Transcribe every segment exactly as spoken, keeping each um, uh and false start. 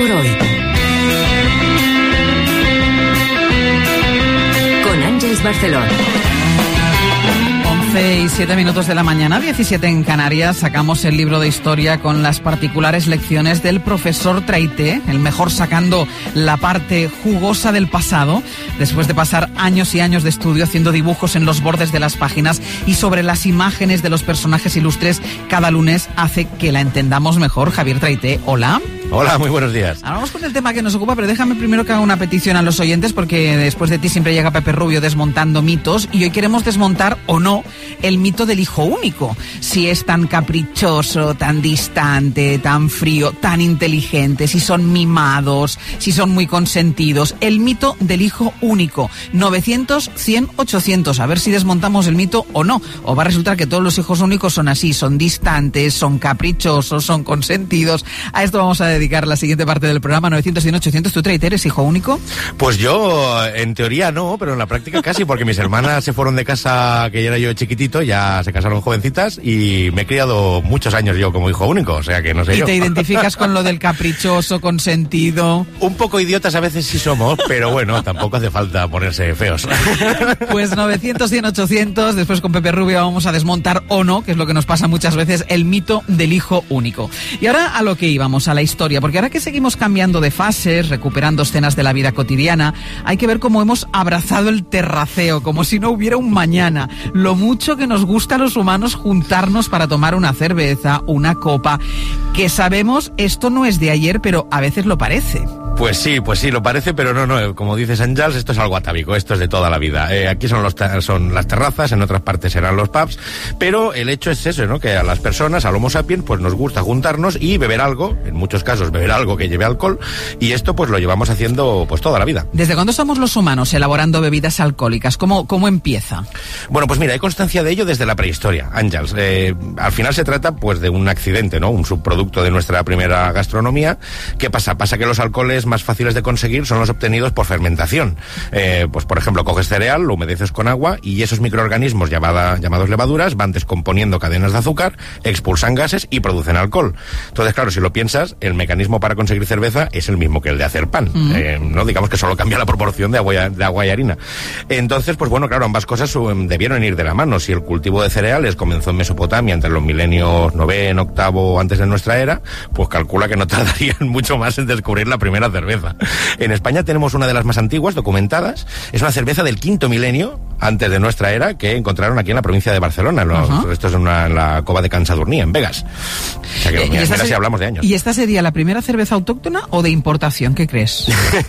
por hoy. Con Ángeles Barceló. once y siete minutos de la mañana, diecisiete en Canarias, sacamos el libro de historia con las particulares lecciones del profesor Traité, el mejor sacando la parte jugosa del pasado, después de pasar años y años de estudio haciendo dibujos en los bordes de las páginas y sobre las imágenes de los personajes ilustres, cada lunes hace que la entendamos mejor. Javier Traité, hola. Hola, muy buenos días. Ahora vamos con el tema que nos ocupa, pero déjame primero que haga una petición a los oyentes, porque después de ti siempre llega Pepe Rubio desmontando mitos, y hoy queremos desmontar, o no, el mito del hijo único. Si es tan caprichoso, tan distante, tan frío, tan inteligente, si son mimados, si son muy consentidos. El mito del hijo único. novecientos, cien, ochocientos. A ver si desmontamos el mito o no. O va a resultar que todos los hijos únicos son así, son distantes, son caprichosos, son consentidos. A esto vamos a dedicar la siguiente parte del programa. Novecientos, cien, ochocientos. ¿Tú, Traité, eres hijo único? Pues yo, en teoría no, pero en la práctica casi, porque mis hermanas se fueron de casa, que ya era yo chiquitito, ya se casaron jovencitas, y me he criado muchos años yo como hijo único, o sea que no sé ¿Y yo. te identificas con lo del caprichoso, consentido? Un poco idiotas a veces sí somos, pero bueno, tampoco hace falta ponerse feos. Pues novecientos, cien, ochocientos, después con Pepe Rubio vamos a desmontar o no, que es lo que nos pasa muchas veces, el mito del hijo único. Y ahora a lo que íbamos, a la historia, porque ahora que seguimos cambiando de fases, recuperando escenas de la vida cotidiana, hay que ver cómo hemos abrazado el terraceo, como si no hubiera un mañana. Lo mucho que nos gusta a los humanos juntarnos para tomar una cerveza, una copa, que sabemos esto no es de ayer, pero a veces lo parece. Pues sí, pues sí, lo parece, pero no, no, como dices, Ángels, esto es algo atávico, esto es de toda la vida. Eh, aquí son, los son las terrazas, en otras partes serán los pubs, pero el hecho es eso, ¿no? Que a las personas, al Homo sapiens, pues nos gusta juntarnos y beber algo, en muchos casos beber algo que lleve alcohol, y esto pues lo llevamos haciendo pues toda la vida. ¿Desde cuándo estamos los humanos elaborando bebidas alcohólicas? ¿Cómo, cómo empieza? Bueno, pues mira, hay constancia de ello desde la prehistoria, Ángels. Eh, al final se trata pues de un accidente, ¿no? Un subproducto de nuestra primera gastronomía. ¿Qué pasa? Pasa que los alcoholes más fáciles de conseguir son los obtenidos por fermentación. Eh, pues por ejemplo, coges cereal, lo humedeces con agua y esos microorganismos llamada, llamados levaduras van descomponiendo cadenas de azúcar, expulsan gases y producen alcohol. Entonces, claro, si lo piensas, el mecanismo para conseguir cerveza es el mismo que el de hacer pan. Mm. Eh, no digamos que solo cambia la proporción de agua, de agua y harina. Entonces, pues bueno, claro, ambas cosas um, debieron ir de la mano. Si el cultivo de cereales comenzó en Mesopotamia entre los milenios noveno, octavo antes de nuestra era, pues calcula que no tardarían mucho más en descubrir la primera cerveza. En España tenemos una de las más antiguas documentadas. Es una cerveza del quinto milenio antes de nuestra era que encontraron aquí en la provincia de Barcelona. Los, uh-huh. Esto es en, una, en la cova de Can Sadurní, en Vegas. O sea que, mira, mira si hablamos de años. ¿Y esta sería la primera cerveza autóctona o de importación? ¿Qué crees?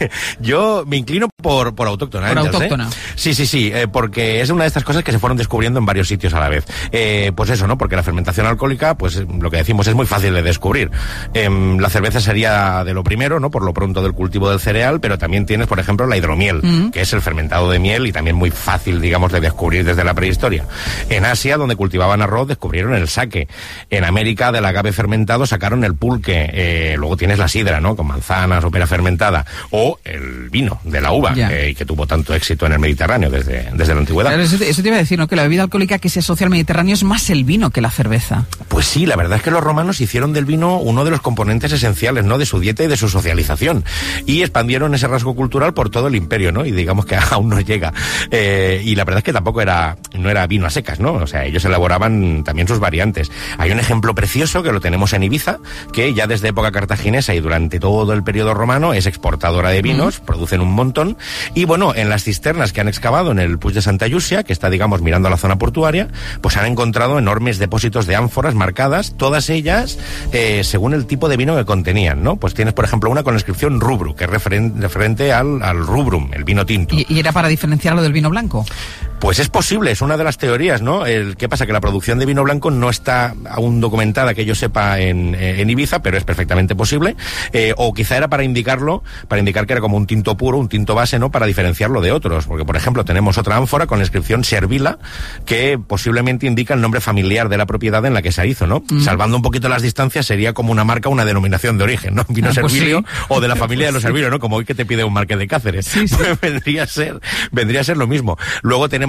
Yo me inclino por, por autóctona. Por Ángels, autóctona. ¿eh? Sí, sí, sí, eh, porque es una de estas cosas que se fueron descubriendo en varios sitios a la vez. Eh, pues eso, ¿no? Porque la fermentación alcohólica, pues lo que decimos es muy fácil de descubrir. Eh, la cerveza sería de lo primero, ¿no? Por lo pronto del cultivo del cereal, pero también tienes, por ejemplo, la hidromiel, mm. que es el fermentado de miel y también muy fácil, digamos, de descubrir desde la prehistoria. En Asia, donde cultivaban arroz, descubrieron el sake. En América, del agave fermentado, sacaron el pulque. Eh, luego tienes la sidra, ¿no? Con manzanas o pera fermentada. O el vino de la uva, yeah. eh, que tuvo tanto éxito en el Mediterráneo desde, desde la antigüedad. Claro, eso, te, eso te iba a decir, ¿no? Que la bebida alcohólica que se asocia al Mediterráneo es más el vino que la cerveza. Pues sí, la verdad es que los romanos hicieron del vino uno de los componentes esenciales, ¿no? De su dieta y de su socialización. Y expandieron ese rasgo cultural por todo el imperio, ¿no? Y digamos que aún no llega. Eh, y la verdad es que tampoco era, no era vino a secas, ¿no? O sea, ellos elaboraban también sus variantes. Hay un ejemplo precioso que lo tenemos en Ibiza, que ya desde época cartaginesa y durante todo el periodo romano es exportadora de vinos, mm. producen un montón. Y bueno, en las cisternas que han excavado en el Puig de Santa Llúcia, que está, digamos, mirando a la zona portuaria, pues han encontrado enormes depósitos de ánforas marcadas, todas ellas eh, según el tipo de vino que contenían, ¿no? Pues tienes, por ejemplo, una con la inscripción rubru, que es referen- referente al, al rubrum, el vino tinto. ¿Y, ¿Y era para diferenciarlo del vino blanco? Pues es posible, es una de las teorías, ¿no? El, ¿qué pasa? Que la producción de vino blanco no está aún documentada, que yo sepa, en, en Ibiza, pero es perfectamente posible. Eh, o quizá era para indicarlo, para indicar que era como un tinto puro, un tinto base, ¿no? Para diferenciarlo de otros. Porque, por ejemplo, tenemos otra ánfora con la inscripción Servila, que posiblemente indica el nombre familiar de la propiedad en la que se hizo, ¿no? Mm. Salvando un poquito las distancias, sería como una marca, una denominación de origen, ¿no? Vino ah, pues Servilio, sí. O de la familia pues de los sí. Servilio, ¿no? Como hoy que te pide un marqués de Cáceres. Sí, sí. Pues vendría a ser, vendría a ser lo mismo. Luego tenemos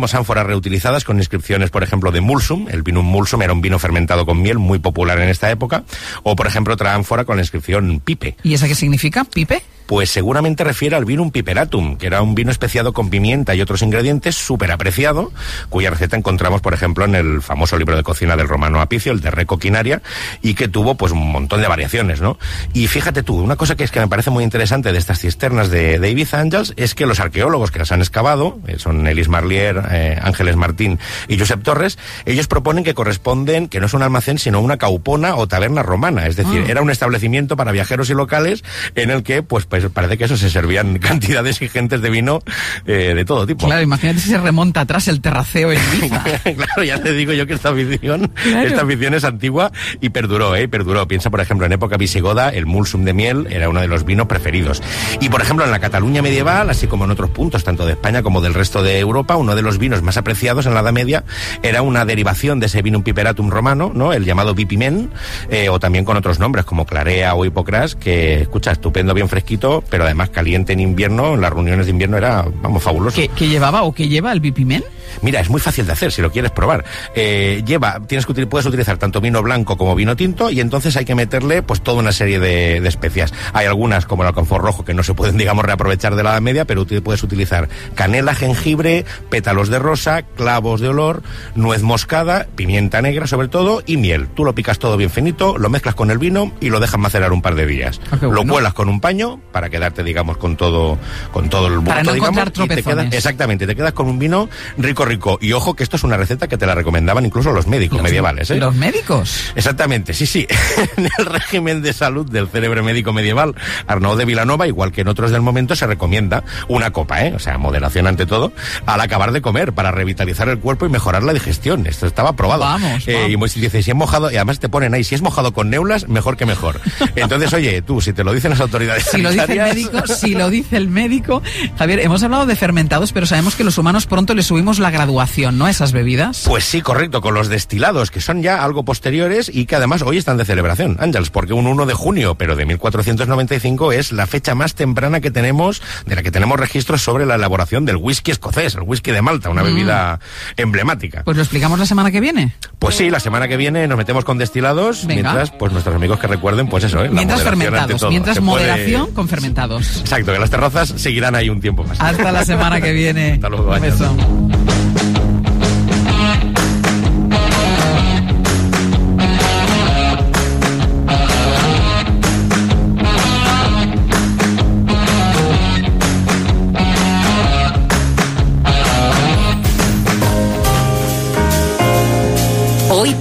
tenemos ánforas reutilizadas con inscripciones, por ejemplo, de Mulsum. El vinum Mulsum era un vino fermentado con miel muy popular en esta época. O, por ejemplo, otra ánfora con la inscripción Pipe. ¿Y esa qué significa, Pipe? Pues seguramente refiere al vinum piperatum, que era un vino especiado con pimienta y otros ingredientes, súper apreciado, cuya receta encontramos, por ejemplo, en el famoso libro de cocina del romano Apicio, el de Re Coquinaria, y que tuvo pues un montón de variaciones, ¿no? Y fíjate tú, una cosa que es que me parece muy interesante de estas cisternas de, de Ibiza, Ángels, es que los arqueólogos que las han excavado, eh, son Elis Marlier, eh, Ángeles Martín y Josep Torres, ellos proponen que corresponden, que no es un almacén, sino una caupona o taberna romana, es decir, ah. era un establecimiento para viajeros y locales en el que, pues, pues parece que eso se servían cantidades ingentes de vino eh, de todo tipo. Claro, imagínate si se remonta atrás el terraceo en Ibiza. Claro, ya te digo yo que esta afición, claro. esta afición es antigua y perduró, ¿eh? Perduró. Piensa, por ejemplo, en época visigoda, el Mulsum de miel era uno de los vinos preferidos. Y, por ejemplo, en la Cataluña medieval, así como en otros puntos, tanto de España como del resto de Europa, uno de los vinos más apreciados en la Edad Media era una derivación de ese vinum piperatum romano, ¿no? El llamado Vipimen, eh, o también con otros nombres como Clarea o Hipocras, que, escucha, estupendo, bien fresquito, pero además caliente en invierno, en las reuniones de invierno era, vamos, fabuloso. ¿Qué, qué llevaba o qué lleva el Vipimen? Mira, es muy fácil de hacer si lo quieres probar. Eh, lleva, tienes que puedes utilizar tanto vino blanco como vino tinto y entonces hay que meterle pues toda una serie de, de especias. Hay algunas como el alcanfor rojo que no se pueden, digamos, reaprovechar de la Edad Media, pero puedes utilizar canela, jengibre, pétalos de rosa, clavos de olor, nuez moscada, pimienta negra sobre todo y miel. Tú lo picas todo bien finito, lo mezclas con el vino y lo dejas macerar un par de días. Ah, bueno. Lo cuelas con un paño para quedarte, digamos, con todo con todo el bulto, para no digamos, encontrar tropezones. Y te quedas, exactamente, te quedas con un vino rico, rico. Y ojo que esto es una receta que te la recomendaban incluso los médicos ¿Los, medievales, ¿eh? ¿Los médicos? Exactamente, sí, sí. En el régimen de salud del célebre médico medieval Arnaud de Vilanova, igual que en otros del momento, se recomienda una copa, ¿eh? O sea, moderación ante todo, al acabar de comer, para revitalizar el cuerpo y mejorar la digestión. Esto estaba probado. Vamos, eh, vamos. Y dice, si es mojado, y además te ponen ahí, si es mojado con neulas, mejor que mejor. Entonces, oye, tú, si te lo dicen las autoridades si sanitarias... Lo dice el médico, si lo dice el médico... Javier, hemos hablado de fermentados, pero sabemos que los humanos pronto le subimos la graduación, ¿no?, a esas bebidas. Pues sí, correcto, con los destilados, que son ya algo posteriores y que además hoy están de celebración, Ángels, porque un uno de junio, pero de mil cuatrocientos noventa y cinco, es la fecha más temprana que tenemos, de la que tenemos registros sobre la elaboración del whisky escocés, el whisky de Malta, una mm. bebida emblemática. Pues lo explicamos la semana que viene. Pues sí, la semana que viene nos metemos con destilados, Venga. mientras pues nuestros amigos que recuerden, pues eso, ¿eh? La mientras fermentados, mientras Se moderación puede... con fermentados. Exacto, que las terrazas seguirán ahí un tiempo más. Hasta la semana que viene. Hasta luego, un beso.